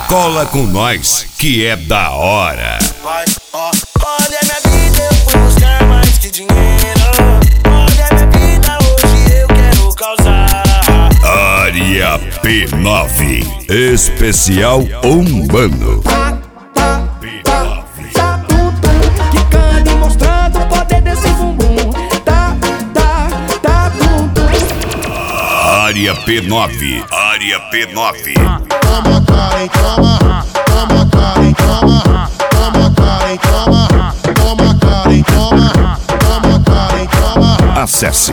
Cola com nós, que é da hora. Vai, ó, olha minha vida, eu fui buscar mais que dinheiro. Olha minha vida, hoje eu quero causar. Área P9, especial Umbano. Quicando e mostrando o poder desse bumbum. Área P9, Área P9. Toma, Karen, toma. Toma, Karen, toma. Toma, Karen, toma. Toma, Karen, toma. Toma, Karen, toma. Acesse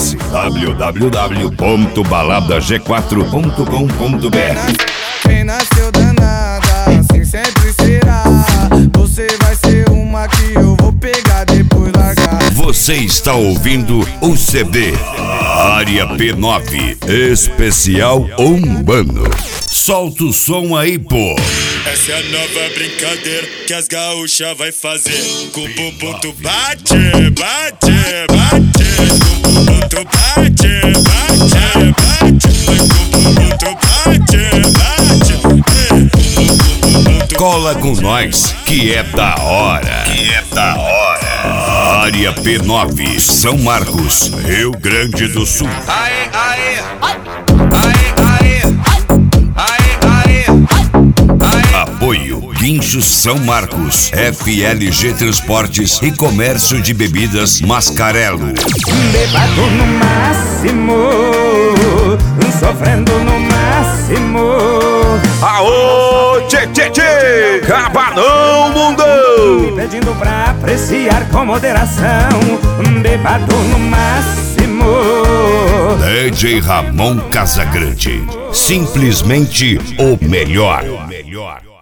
www.baladag4.com.br. Quem nasceu danada, assim sempre será. Você vai ser uma que eu vou pegar, depois largar. Você está ouvindo o CD Área P9, especial Umbano. Solta o som aí, pô. Essa é a nova brincadeira que as gaúchas vai fazer. Com o bumbum tu bate, bate, bate. Com o bumbum tu bate, bate, bate. Com o bumbum tu bate, bate. Cola com nós, que é da hora. Que é da hora. Área P9, São Marcos, Rio Grande do Sul. Aê, aê, aê, aê, aê, aê, aê. Apoio Guinchos São Marcos, FLG Transportes e Comércio de Bebidas Mascarelo. Bebado no máximo, sofrendo no máximo. Aô, tchê, tchê, tchê, Cabanão Mundão. Me pedindo pra apreciar com moderação. Bebado no máximo. DJ Ramon Casagrande, simplesmente o melhor.